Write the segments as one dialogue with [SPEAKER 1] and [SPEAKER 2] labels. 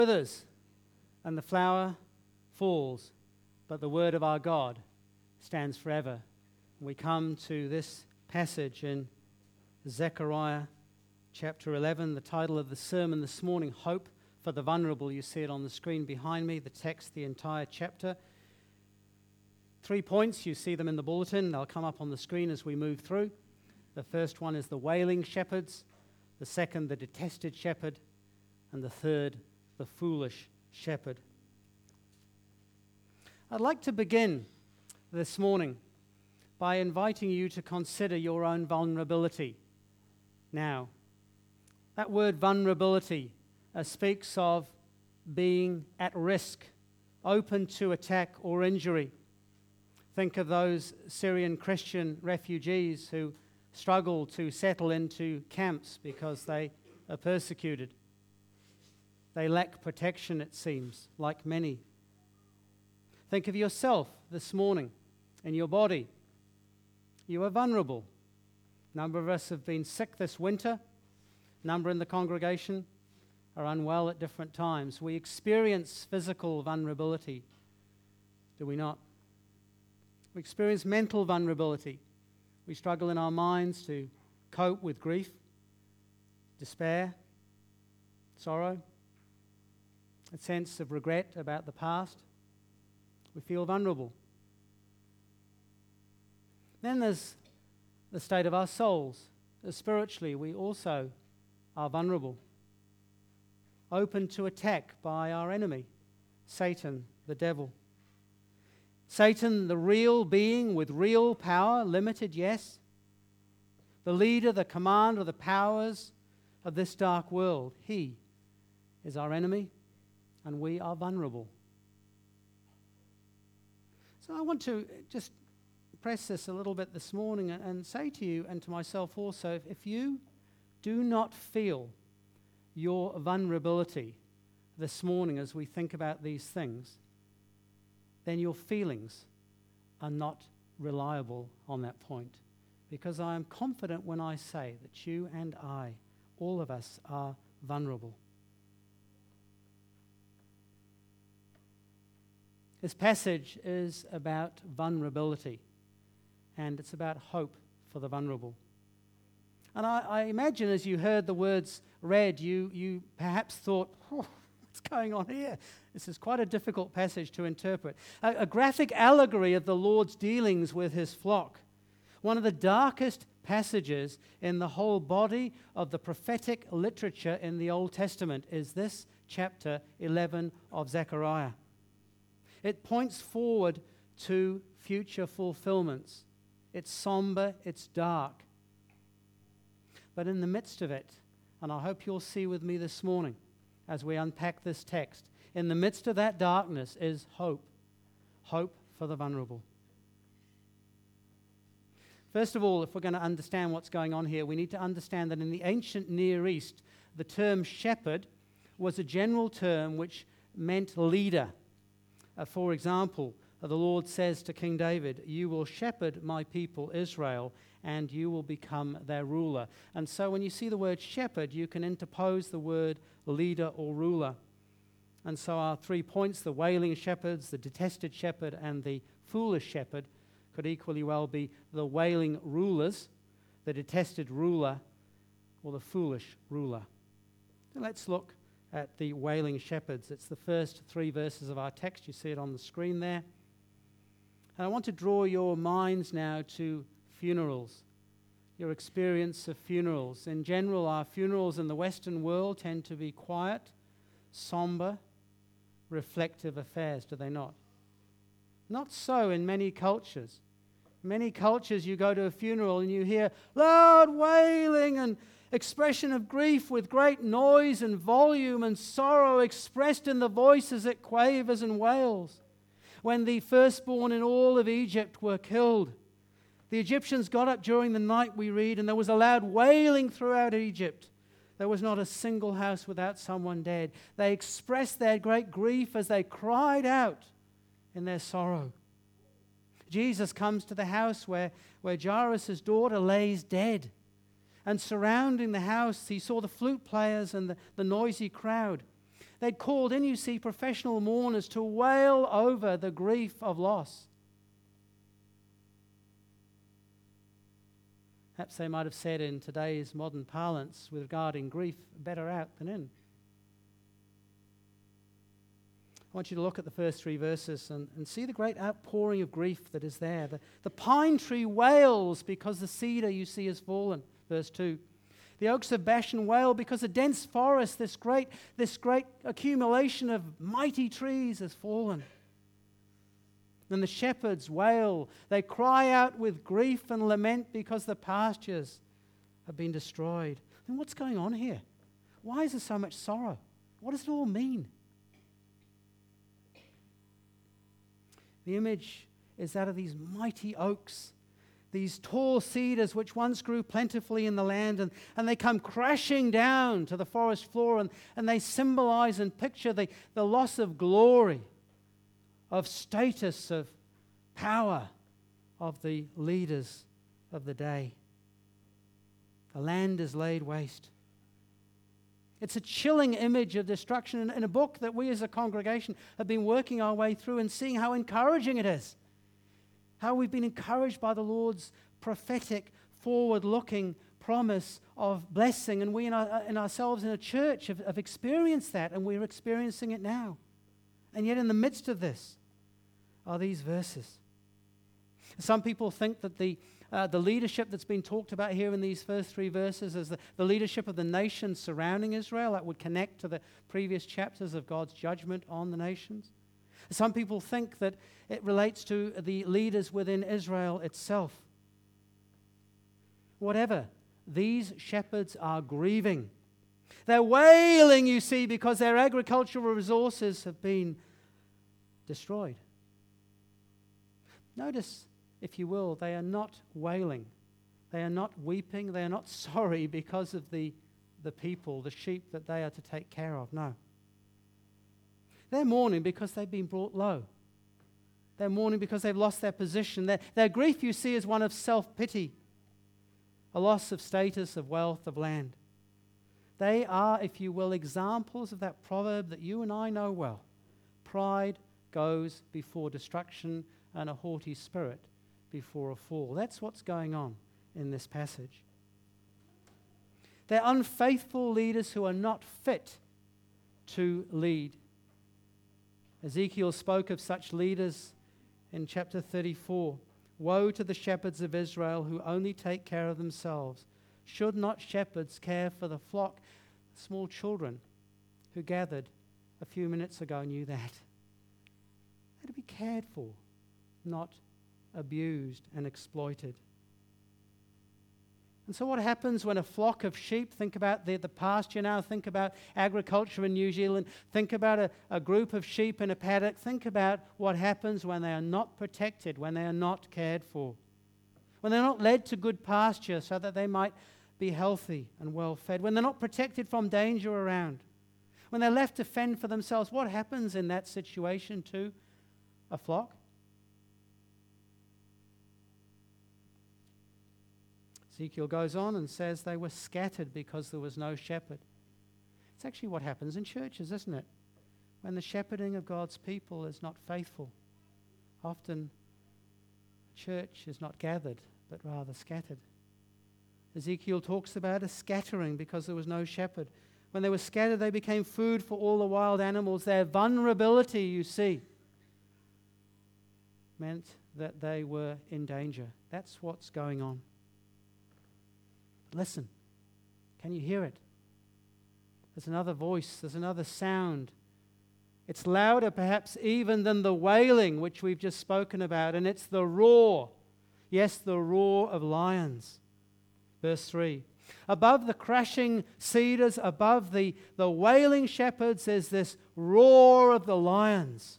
[SPEAKER 1] withers and the flower falls, but the word of our God stands forever. We come to this passage in Zechariah chapter 11. The title of the sermon this morning, Hope for the Vulnerable. You see it on the screen behind me, the text, the entire chapter. 3 points, you see them in the bulletin. They'll come up on the screen as we move through. The first one is the wailing shepherds. The second, the detested shepherd. And the third, the foolish shepherd. I'd like to begin this morning by inviting you to consider your own vulnerability. Now, that word vulnerability speaks of being at risk, open to attack or injury. Think of those Syrian Christian refugees who struggle to settle into camps because they are persecuted. They lack protection, it seems, like many. Think of yourself this morning in your body. You are vulnerable. A number of us have been sick this winter. A number in the congregation are unwell at different times. We experience physical vulnerability, do we not? We experience mental vulnerability. We struggle in our minds to cope with grief, despair, sorrow, a sense of regret about the past. We feel vulnerable. Then there's the state of our souls. Spiritually, we also are vulnerable, open to attack by our enemy, Satan, the devil. Satan, the real being with real power, limited, yes. The leader, the commander of the powers of this dark world. He is our enemy, and we are vulnerable. So I want to just press this a little bit this morning and say to you and to myself also, if you do not feel your vulnerability this morning as we think about these things, then your feelings are not reliable on that point. Because I am confident when I say that you and I, all of us, are vulnerable. This passage is about vulnerability, and it's about hope for the vulnerable. And I imagine as you heard the words read, you perhaps thought, oh, what's going on here? This is quite a difficult passage to interpret. A graphic allegory of the Lord's dealings with his flock. One of the darkest passages in the whole body of the prophetic literature in the Old Testament is this chapter 11 of Zechariah. It points forward to future fulfillments. It's somber, it's dark. But in the midst of it, and I hope you'll see with me this morning as we unpack this text, in the midst of that darkness is hope. Hope for the vulnerable. First of all, if we're going to understand what's going on here, we need to understand that in the ancient Near East, the term shepherd was a general term which meant leader. For example, the Lord says to King David, "You will shepherd my people Israel, and you will become their ruler." And so when you see the word shepherd, you can interpose the word leader or ruler. And so our 3 points, the wailing shepherds, the detested shepherd, and the foolish shepherd, could equally well be the wailing rulers, the detested ruler, or the foolish ruler. So let's look at the wailing shepherds. It's the first 3 verses of our text. You see it on the screen there. And I want to draw your minds now to funerals, your experience of funerals. In general, our funerals in the Western world tend to be quiet, somber, reflective affairs, do they not? Not so in many cultures. In many cultures, you go to a funeral and you hear loud wailing and expression of grief with great noise and volume and sorrow expressed in the voice as it quavers and wails. When the firstborn in all of Egypt were killed, the Egyptians got up during the night, we read, and there was a loud wailing throughout Egypt. There was not a single house without someone dead. They expressed their great grief as they cried out in their sorrow. Jesus comes to the house where Jairus' daughter lays dead. And surrounding the house, he saw the flute players and the noisy crowd. They'd called in, you see, professional mourners to wail over the grief of loss. Perhaps they might have said in today's modern parlance, with regarding grief, better out than in. I want you to look at the first 3 verses and see the great outpouring of grief that is there. The pine tree wails because the cedar, you see, has fallen. Verse 2. The oaks of Bashan wail because a dense forest, this great accumulation of mighty trees, has fallen. And the shepherds wail. They cry out with grief and lament because the pastures have been destroyed. And what's going on here? Why is there so much sorrow? What does it all mean? The image is that of these mighty oaks, these tall cedars which once grew plentifully in the land, and they come crashing down to the forest floor, and they symbolize and picture the loss of glory, of status, of power of the leaders of the day. The land is laid waste. It's a chilling image of destruction in a book that we as a congregation have been working our way through and seeing how encouraging it is. How we've been encouraged by the Lord's prophetic, forward-looking promise of blessing. And we in ourselves in a church have experienced that, and we're experiencing it now. And yet in the midst of this are these verses. Some people think that the leadership that's been talked about here in these first 3 verses is the leadership of the nations surrounding Israel. That would connect to the previous chapters of God's judgment on the nations. Some people think that it relates to the leaders within Israel itself. Whatever, these shepherds are grieving. They're wailing, you see, because their agricultural resources have been destroyed. Notice, if you will, they are not wailing. They are not weeping. They are not sorry because of the people, the sheep that they are to take care of. No. They're mourning because they've been brought low. They're mourning because they've lost their position. Their grief, you see, is one of self-pity, a loss of status, of wealth, of land. They are, if you will, examples of that proverb that you and I know well. Pride goes before destruction, and a haughty spirit before a fall. That's what's going on in this passage. They're unfaithful leaders who are not fit to lead. Ezekiel spoke of such leaders in chapter 34. Woe to the shepherds of Israel who only take care of themselves. Should not shepherds care for the flock? Small children who gathered a few minutes ago knew that. They're to be cared for, not abused and exploited. And so what happens when a flock of sheep, think about the pasture now, think about agriculture in New Zealand, think about a group of sheep in a paddock, think about what happens when they are not protected, when they are not cared for, when they're not led to good pasture so that they might be healthy and well fed, when they're not protected from danger around, when they're left to fend for themselves. What happens in that situation to a flock? Ezekiel goes on and says they were scattered because there was no shepherd. It's actually what happens in churches, isn't it? When the shepherding of God's people is not faithful, often church is not gathered, but rather scattered. Ezekiel talks about a scattering because there was no shepherd. When they were scattered, they became food for all the wild animals. Their vulnerability, you see, meant that they were in danger. That's what's going on. Listen. Can you hear it? There's another voice. There's another sound. It's louder perhaps even than the wailing which we've just spoken about, and it's the roar. Yes, the roar of lions. Verse 3. Above the crashing cedars, above the wailing shepherds, there's this roar of the lions.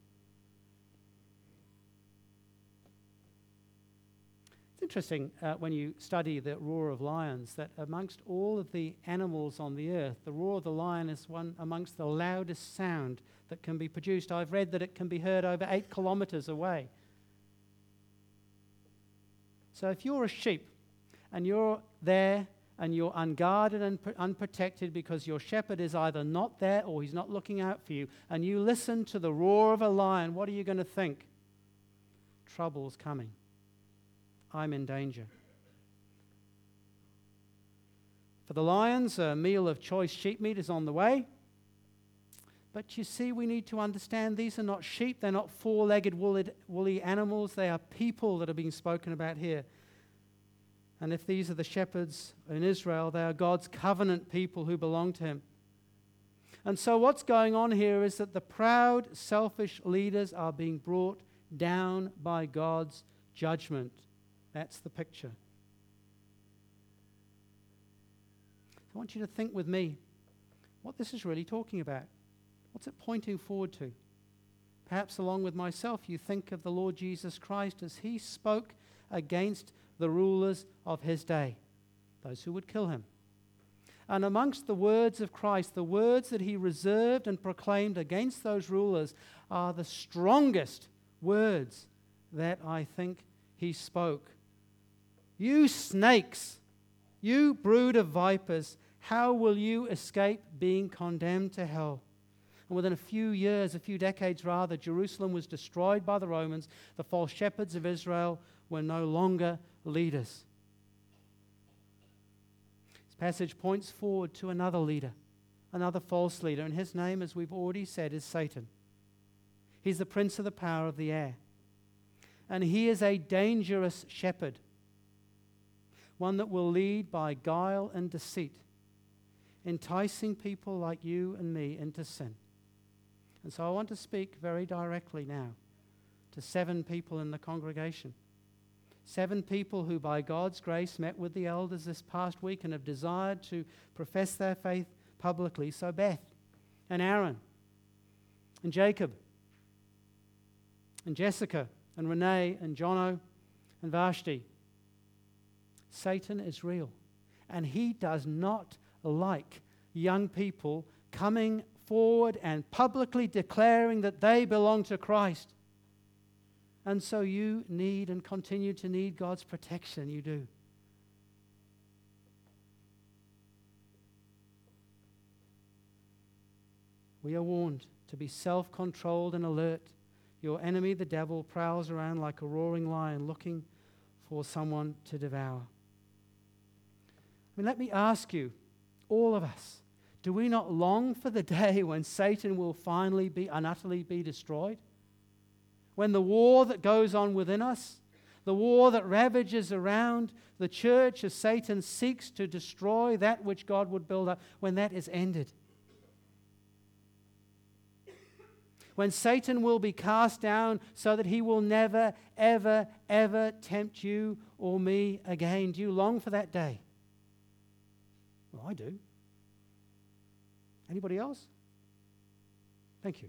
[SPEAKER 1] Interesting when you study the roar of lions that amongst all of the animals on the earth, the roar of the lion is one amongst the loudest sound that can be produced. I've read that it can be heard over 8 kilometers away. So if you're a sheep and you're there and you're unguarded and unprotected because your shepherd is either not there or he's not looking out for you, and you listen to the roar of a lion, what are you going to think? Trouble's coming. I'm in danger. For the lions, a meal of choice sheep meat is on the way. But you see, we need to understand these are not sheep. They're not four-legged woolly animals. They are people that are being spoken about here. And if these are the shepherds in Israel, they are God's covenant people who belong to him. And so what's going on here is that the proud, selfish leaders are being brought down by God's judgment. That's the picture. I want you to think with me what this is really talking about. What's it pointing forward to? Perhaps along with myself, you think of the Lord Jesus Christ as he spoke against the rulers of his day, those who would kill him. And amongst the words of Christ, the words that he reserved and proclaimed against those rulers are the strongest words that I think he spoke. You snakes, you brood of vipers, how will you escape being condemned to hell? And within a few years, a few decades rather, Jerusalem was destroyed by the Romans. The false shepherds of Israel were no longer leaders. This passage points forward to another leader, another false leader, and his name, as we've already said, is Satan. He's the prince of the power of the air. And he is a dangerous shepherd, one that will lead by guile and deceit, enticing people like you and me into sin. And so I want to speak very directly now to 7 people in the congregation. 7 people who by God's grace met with the elders this past week and have desired to profess their faith publicly. So Beth and Aaron and Jacob and Jessica and Renee and Jono and Vashti. Satan is real, and he does not like young people coming forward and publicly declaring that they belong to Christ. And so you need and continue to need God's protection. You do. We are warned to be self-controlled and alert. Your enemy, the devil, prowls around like a roaring lion looking for someone to devour. Let me ask you, all of us, do we not long for the day when Satan will finally be and utterly be destroyed? When the war that goes on within us, the war that ravages around the church as Satan seeks to destroy that which God would build up, when that is ended. When Satan will be cast down so that he will never, ever, ever tempt you or me again. Do you long for that day? Well, I do. Anybody else? Thank you.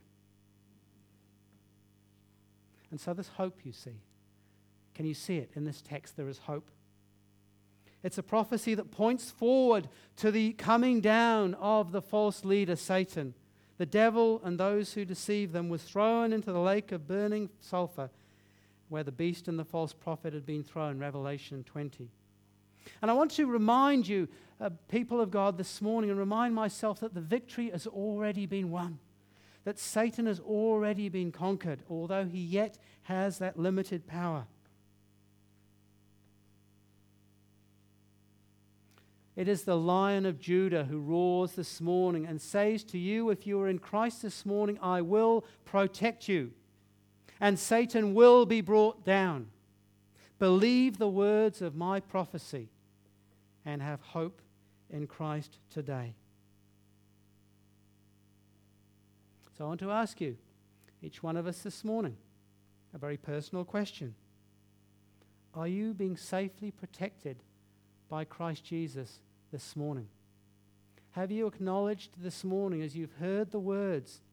[SPEAKER 1] And so there's hope, you see. Can you see it in this text? There is hope. It's a prophecy that points forward to the coming down of the false leader, Satan. The devil and those who deceive them was thrown into the lake of burning sulfur, where the beast and the false prophet had been thrown, Revelation 20. And I want to remind you, people of God, this morning, and remind myself that the victory has already been won, that Satan has already been conquered, although he yet has that limited power. It is the Lion of Judah who roars this morning and says to you, if you are in Christ this morning, I will protect you, and Satan will be brought down. Believe the words of my prophecy and have hope in Christ today. So I want to ask you, each one of us this morning, a very personal question. Are you being safely protected by Christ Jesus this morning? Have you acknowledged this morning, as you've heard the words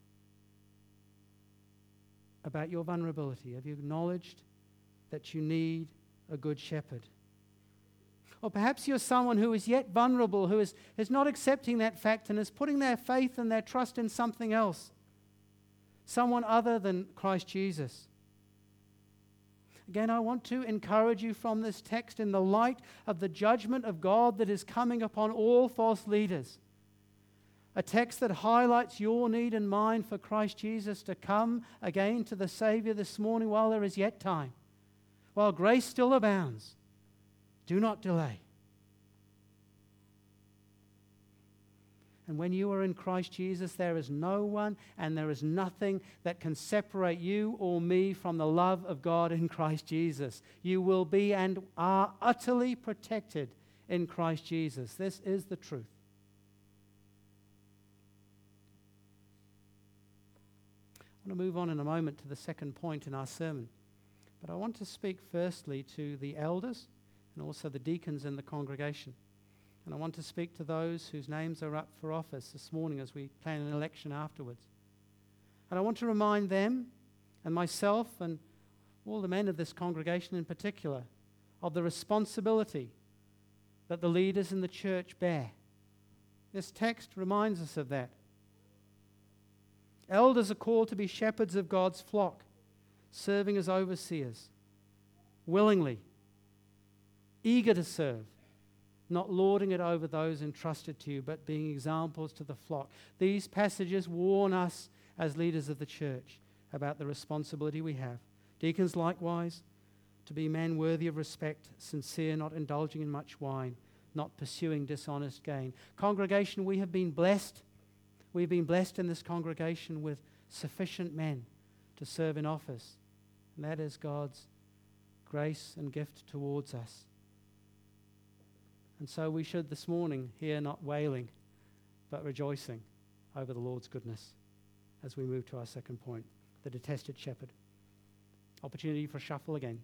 [SPEAKER 1] about your vulnerability, have you acknowledged that you need a good shepherd? Or perhaps you're someone who is yet vulnerable, who is not accepting that fact and is putting their faith and their trust in something else, someone other than Christ Jesus. Again, I want to encourage you from this text in the light of the judgment of God that is coming upon all false leaders. A text that highlights your need and mine for Christ Jesus to come again to the Savior this morning while there is yet time. While grace still abounds, do not delay. And when you are in Christ Jesus, there is no one and there is nothing that can separate you or me from the love of God in Christ Jesus. You will be and are utterly protected in Christ Jesus. This is the truth. I want to move on in a moment to the second point in our sermon. But I want to speak firstly to the elders and also the deacons in the congregation. And I want to speak to those whose names are up for office this morning as we plan an election afterwards. And I want to remind them and myself and all the men of this congregation in particular of the responsibility that the leaders in the church bear. This text reminds us of that. Elders are called to be shepherds of God's flock, serving as overseers, willingly, eager to serve, not lording it over those entrusted to you, but being examples to the flock. These passages warn us as leaders of the church about the responsibility we have. Deacons likewise, to be men worthy of respect, sincere, not indulging in much wine, not pursuing dishonest gain. Congregation, we have been blessed. We've been blessed in this congregation with sufficient men to serve in office. And that is God's grace and gift towards us. And so we should this morning hear not wailing, but rejoicing over the Lord's goodness as we move to our second point, the detested shepherd. Opportunity for shuffle again.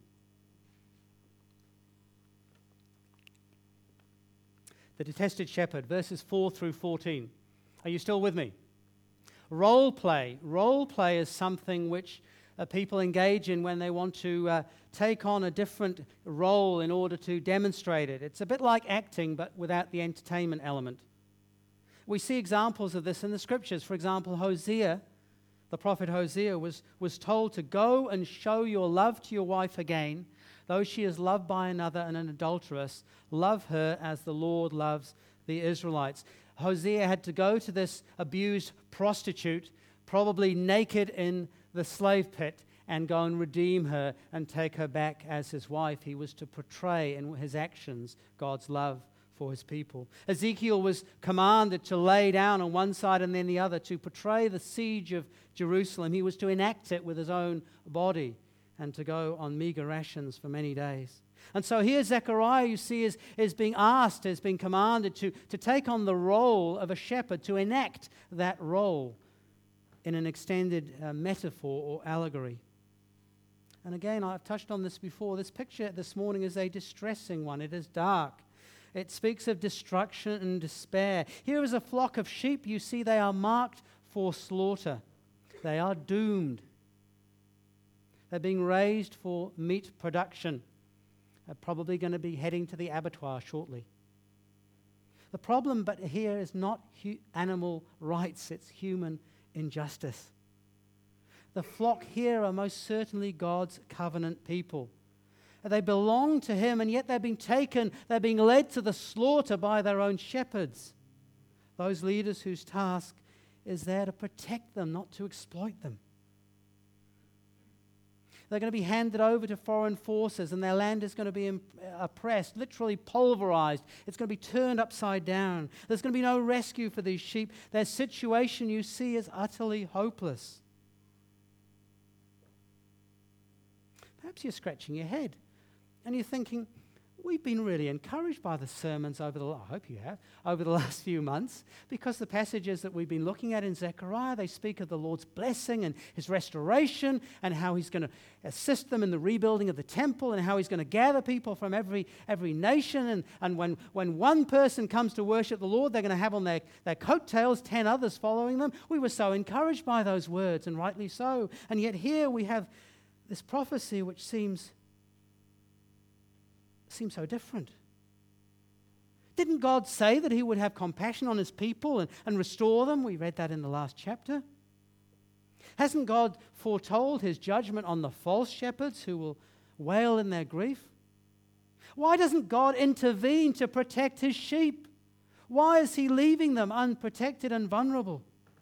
[SPEAKER 1] The detested shepherd, verses 4 through 14. Are you still with me? Role play. Role play is something which people engage in when they want to take on a different role in order to demonstrate it. It's a bit like acting, but without the entertainment element. We see examples of this in the scriptures. For example, Hosea, the prophet Hosea, was told to go and show your love to your wife again, though she is loved by another and an adulteress. Love her as the Lord loves the Israelites. Hosea had to go to this abused prostitute, probably naked in the slave pit, and go and redeem her and take her back as his wife. He was to portray in his actions God's love for his people. Ezekiel was commanded to lay down on one side and then the other to portray the siege of Jerusalem. He was to enact it with his own body and to go on meager rations for many days. And so here Zechariah, you see, is being asked, is being commanded to take on the role of a shepherd, to enact that role in an extended metaphor or allegory. And again, I've touched on this before. This picture this morning is a distressing one. It is dark. It speaks of destruction and despair. Here is a flock of sheep. You see, they are marked for slaughter. They are doomed. They're being raised for meat production. They're probably going to be heading to the abattoir shortly. The problem but here is not animal rights, it's human injustice. The flock here are most certainly God's covenant people. They belong to Him, and yet they're being taken, they're being led to the slaughter by their own shepherds. Those leaders whose task is there to protect them, not to exploit them. They're going to be handed over to foreign forces, and their land is going to be oppressed, literally pulverized. It's going to be turned upside down. There's going to be no rescue for these sheep. Their situation, you see, is utterly hopeless. Perhaps you're scratching your head, and you're thinking, we've been really encouraged by the sermons I hope you have, over the last few months, because the passages that we've been looking at in Zechariah, they speak of the Lord's blessing and His restoration and how He's going to assist them in the rebuilding of the temple and how He's going to gather people from every nation. And when one person comes to worship the Lord, they're going to have on their coattails 10 others following them. We were so encouraged by those words, and rightly so. And yet here we have this prophecy which seems so different. Didn't God say that He would have compassion on His people and restore them? We read that in the last chapter. Hasn't God foretold His judgment on the false shepherds who will wail in their grief? Why doesn't God intervene to protect his sheep? Why is he leaving them unprotected and vulnerable?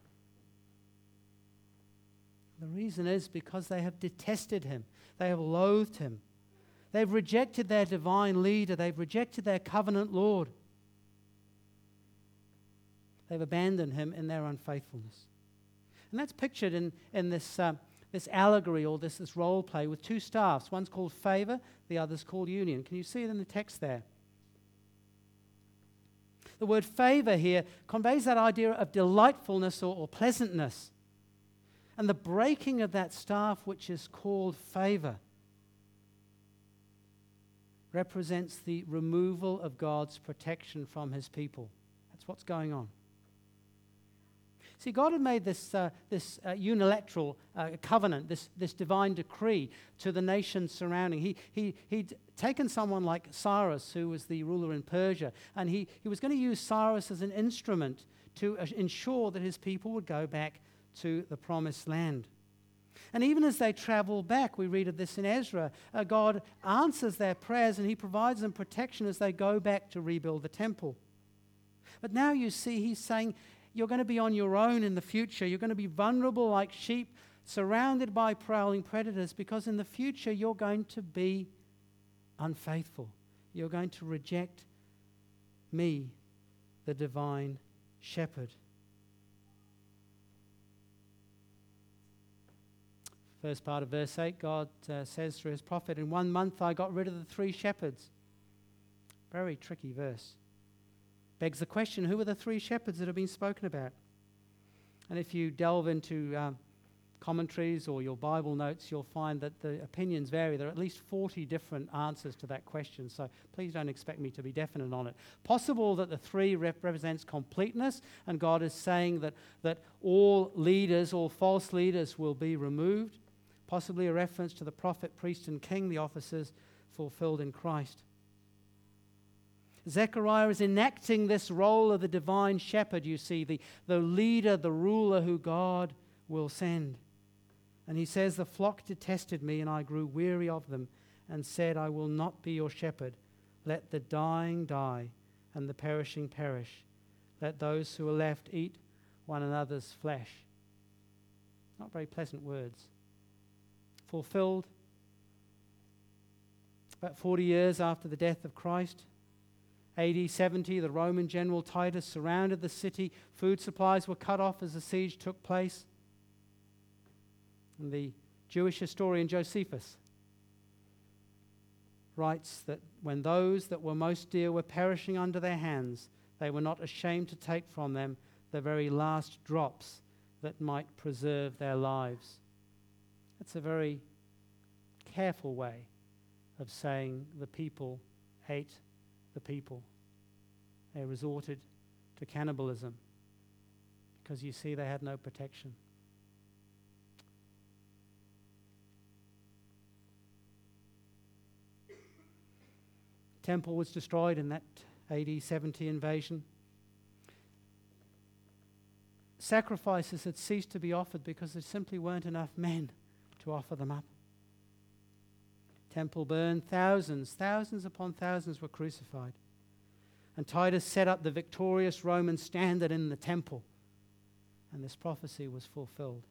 [SPEAKER 1] The reason is because they have detested him. They have loathed him. They've rejected their divine leader. They've rejected their covenant Lord. They've abandoned him in their unfaithfulness. And that's pictured in this allegory or this role play with two staffs. One's called favor, the other's called union. Can you see it in the text there? The word favor here conveys that idea of delightfulness or pleasantness. And the breaking of that staff, which is called favor, represents the removal of God's protection from his people. That's what's going on. See, God had made this unilateral covenant, this divine decree to the nations surrounding. He'd taken someone like Cyrus, who was the ruler in Persia, and he was going to use Cyrus as an instrument to ensure that his people would go back to the promised land. And even as they travel back, we read of this in Ezra, God answers their prayers and he provides them protection as they go back to rebuild the temple. But now you see he's saying, you're going to be on your own in the future. You're going to be vulnerable like sheep, surrounded by prowling predators, because in the future you're going to be unfaithful. You're going to reject me, the divine shepherd. First part of verse 8, God says through his prophet, in 1 month I got rid of the 3 shepherds. Very tricky verse. Begs the question, who are the 3 shepherds that have been spoken about? And if you delve into commentaries or your Bible notes, you'll find that the opinions vary. There are at least 40 different answers to that question, so please don't expect me to be definite on it. Possible that the 3 represents completeness, and God is saying that all leaders, all false leaders will be removed. Possibly a reference to the prophet, priest, and king, the offices fulfilled in Christ. Zechariah is enacting this role of the divine shepherd, you see, the leader, the ruler who God will send. And he says, the flock detested me, and I grew weary of them, and said, I will not be your shepherd. Let the dying die, and the perishing perish. Let those who are left eat one another's flesh. Not very pleasant words. Fulfilled about 40 years after the death of Christ. AD 70, the Roman general Titus surrounded the city. Food supplies were cut off as the siege took place. And the Jewish historian Josephus writes that when those that were most dear were perishing under their hands, they were not ashamed to take from them the very last drops that might preserve their lives. That's a very careful way of saying the people ate the people. They resorted to cannibalism because you see they had no protection. Temple was destroyed in that AD 70 invasion. Sacrifices had ceased to be offered because there simply weren't enough men to offer them up. Temple burned, thousands upon thousands were crucified. And Titus set up the victorious Roman standard in the temple. And this prophecy was fulfilled.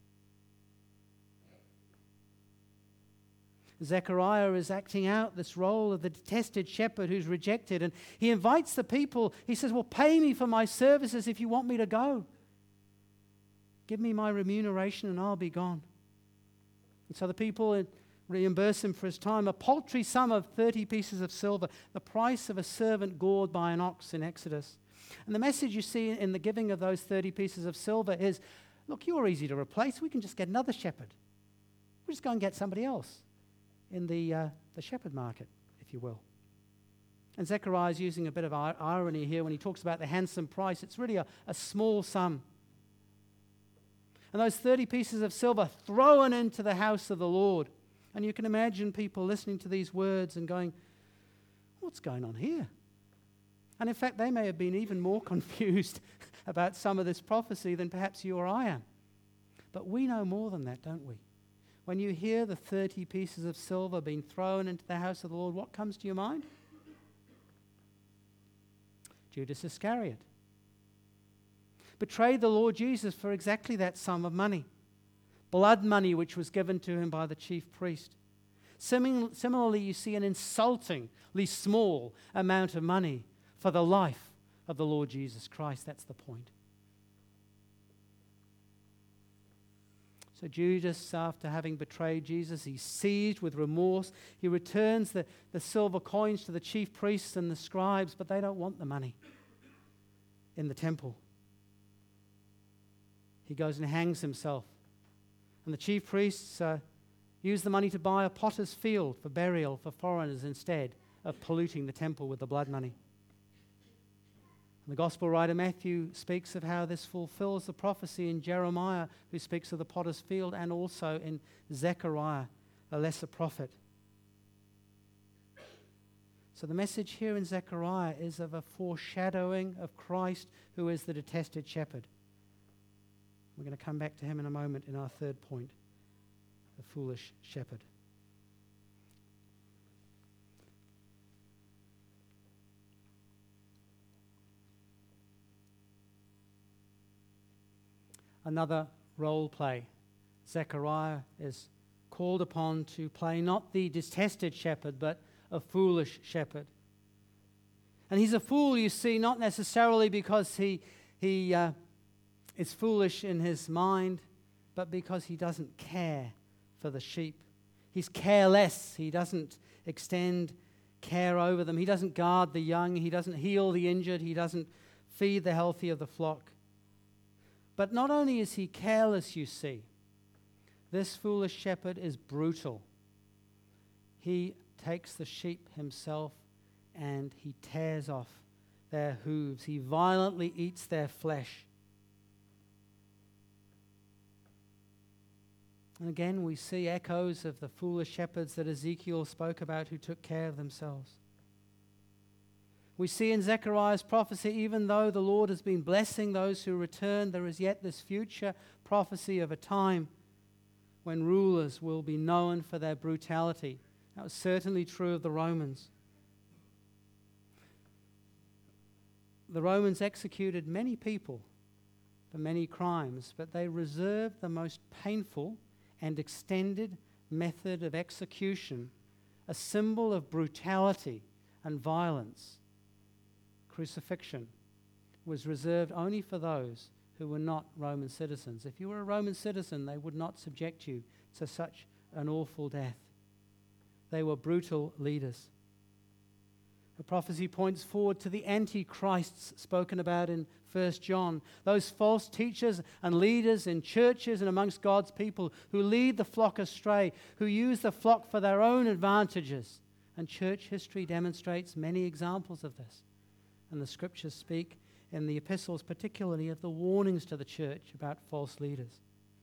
[SPEAKER 1] Zechariah is acting out this role of the detested shepherd who's rejected. And he invites the people. He says, well, pay me for my services if you want me to go. Give me my remuneration and I'll be gone. And so the people reimburse him for his time, a paltry sum of 30 pieces of silver, the price of a servant gored by an ox in Exodus. And the message you see in the giving of those 30 pieces of silver is, look, you're easy to replace. We can just get another shepherd. We'll just go and get somebody else in the shepherd market, if you will. And Zechariah is using a bit of irony here when he talks about the handsome price. It's really a small sum. And those 30 pieces of silver thrown into the house of the Lord. And you can imagine people listening to these words and going, what's going on here? And in fact, they may have been even more confused about some of this prophecy than perhaps you or I am. But we know more than that, don't we? When you hear the 30 pieces of silver being thrown into the house of the Lord, what comes to your mind? Judas Iscariot betrayed the Lord Jesus for exactly that sum of money. Blood money which was given to him by the chief priest. Similarly, you see an insultingly small amount of money for the life of the Lord Jesus Christ. That's the point. So Judas, after having betrayed Jesus, he's seized with remorse. He returns the silver coins to the chief priests and the scribes, but they don't want the money in the temple. He goes and hangs himself. And the chief priests use the money to buy a potter's field for burial for foreigners instead of polluting the temple with the blood money. And the gospel writer Matthew speaks of how this fulfills the prophecy in Jeremiah, who speaks of the potter's field, and also in Zechariah, a lesser prophet. So the message here in Zechariah is of a foreshadowing of Christ, who is the detested shepherd. We're going to come back to him in a moment in our third point, the foolish shepherd. Another role play. Zechariah is called upon to play not the detested shepherd, but a foolish shepherd. And he's a fool, you see, not necessarily because he is foolish in his mind, but because he doesn't care for the sheep. He's careless. He doesn't extend care over them. He doesn't guard the young. He doesn't heal the injured. He doesn't feed the healthy of the flock. But not only is he careless, you see, this foolish shepherd is brutal. He takes the sheep himself and he tears off their hooves. He violently eats their flesh. And again, we see echoes of the foolish shepherds that Ezekiel spoke about who took care of themselves. We see in Zechariah's prophecy, even though the Lord has been blessing those who return, there is yet this future prophecy of a time when rulers will be known for their brutality. That was certainly true of the Romans. The Romans executed many people for many crimes, but they reserved the most painful and extended method of execution, a symbol of brutality and violence. Crucifixion was reserved only for those who were not Roman citizens. If you were a Roman citizen, they would not subject you to such an awful death. They were brutal leaders. The prophecy points forward to the antichrists spoken about in 1 John, those false teachers and leaders in churches and amongst God's people who lead the flock astray, who use the flock for their own advantages. And church history demonstrates many examples of this. And the scriptures speak in the epistles particularly of the warnings to the church about false leaders.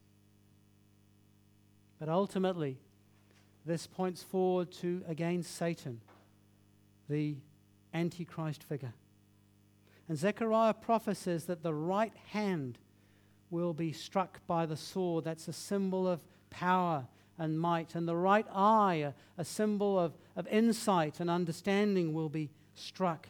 [SPEAKER 1] But ultimately, this points forward to, again, Satan, the Antichrist figure. And Zechariah prophesies that the right hand will be struck by the sword. That's a symbol of power and might. And the right eye, a symbol of insight and understanding, will be struck.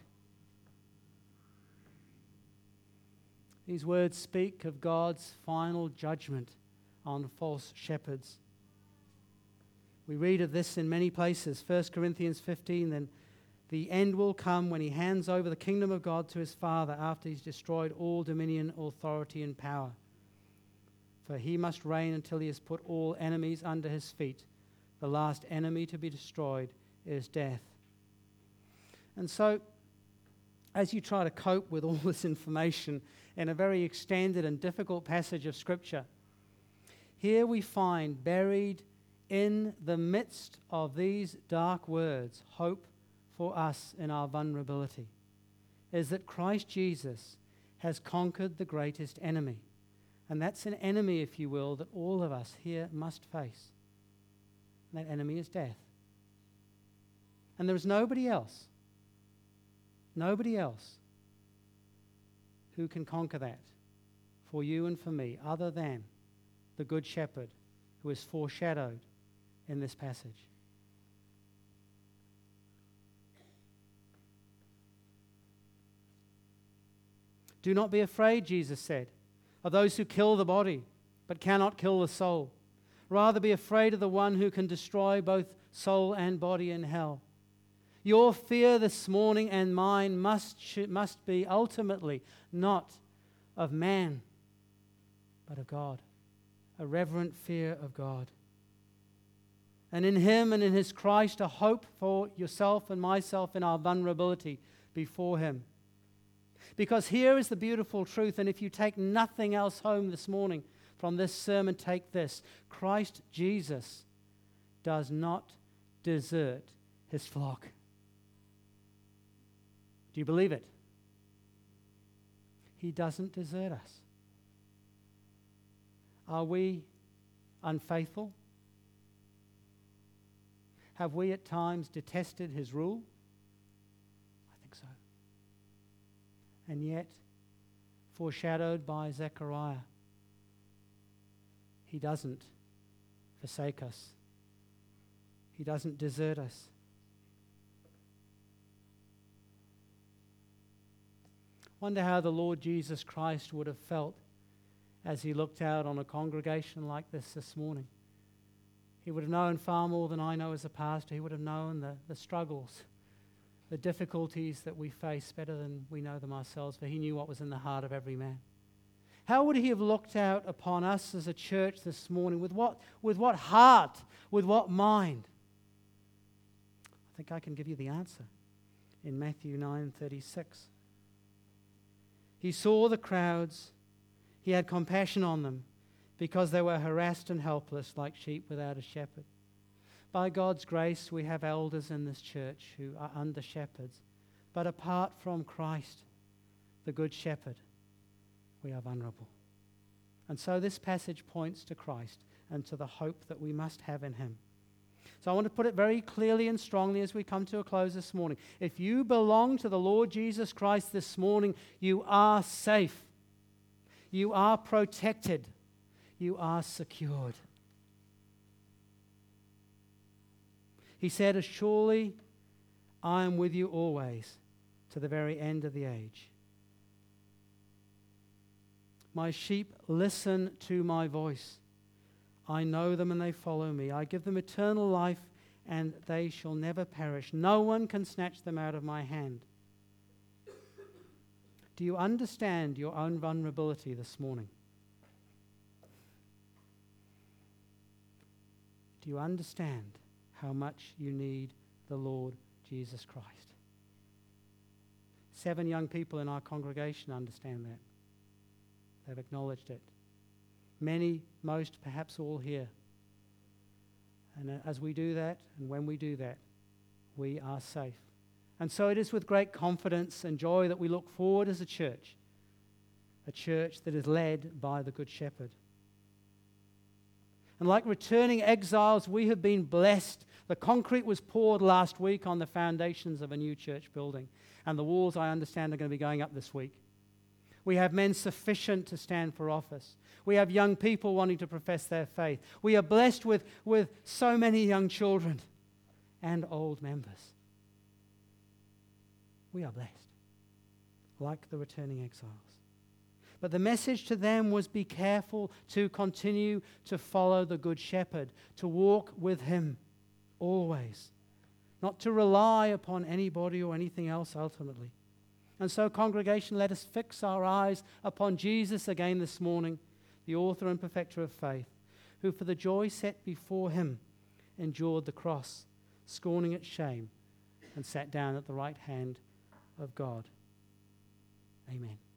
[SPEAKER 1] These words speak of God's final judgment on false shepherds. We read of this in many places. 1 Corinthians 15, then the end will come when he hands over the kingdom of God to his Father after he's destroyed all dominion, authority, and power. For he must reign until he has put all enemies under his feet. The last enemy to be destroyed is death. And so, as you try to cope with all this information in a very extended and difficult passage of Scripture, here we find buried in the midst of these dark words, hope for us in our vulnerability, is that Christ Jesus has conquered the greatest enemy. And that's an enemy, if you will, that all of us here must face. And that enemy is death. And there is nobody else who can conquer that for you and for me other than the Good Shepherd who is foreshadowed in this passage. Do not be afraid, Jesus said, of those who kill the body, but cannot kill the soul. Rather be afraid of the one who can destroy both soul and body in hell. Your fear this morning and mine must be ultimately not of man, but of God. A reverent fear of God. And in Him and in His Christ, a hope for yourself and myself in our vulnerability before Him. Because here is the beautiful truth, and if you take nothing else home this morning from this sermon, take this. Christ Jesus does not desert His flock. Do you believe it? He doesn't desert us. Are we unfaithful? Have we at times detested His rule? I think so. And yet, foreshadowed by Zechariah, He doesn't forsake us. He doesn't desert us. Wonder how the Lord Jesus Christ would have felt as He looked out on a congregation like this morning. He would have known far more than I know as a pastor. He would have known the struggles, the difficulties that we face better than we know them ourselves, for He knew what was in the heart of every man. How would He have looked out upon us as a church this morning? With what heart? With what mind? I think I can give you the answer in Matthew 9:36. He saw the crowds. He had compassion on them because they were harassed and helpless like sheep without a shepherd. By God's grace, we have elders in this church who are under shepherds. But apart from Christ, the Good Shepherd, we are vulnerable. And so this passage points to Christ and to the hope that we must have in Him. So I want to put it very clearly and strongly as we come to a close this morning. If you belong to the Lord Jesus Christ this morning, you are safe. You are protected. You are secured. He said, "As surely I am with you always to the very end of the age. My sheep listen to my voice. I know them and they follow me. I give them eternal life and they shall never perish. No one can snatch them out of my hand." Do you understand your own vulnerability this morning? Do you understand how much you need the Lord Jesus Christ? 7 young people in our congregation understand that. They've acknowledged it. Many, most, perhaps all here. And as we do that, and when we do that, we are safe. And so it is with great confidence and joy that we look forward as a church that is led by the Good Shepherd. And like returning exiles, we have been blessed. The concrete was poured last week on the foundations of a new church building. And the walls, I understand, are going to be going up this week. We have men sufficient to stand for office. We have young people wanting to profess their faith. We are blessed with so many young children and old members. We are blessed, like the returning exiles. But the message to them was, be careful to continue to follow the Good Shepherd, to walk with Him always, not to rely upon anybody or anything else ultimately. And so, congregation, let us fix our eyes upon Jesus again this morning, the author and perfecter of faith, who for the joy set before Him endured the cross, scorning its shame, and sat down at the right hand of God. Amen.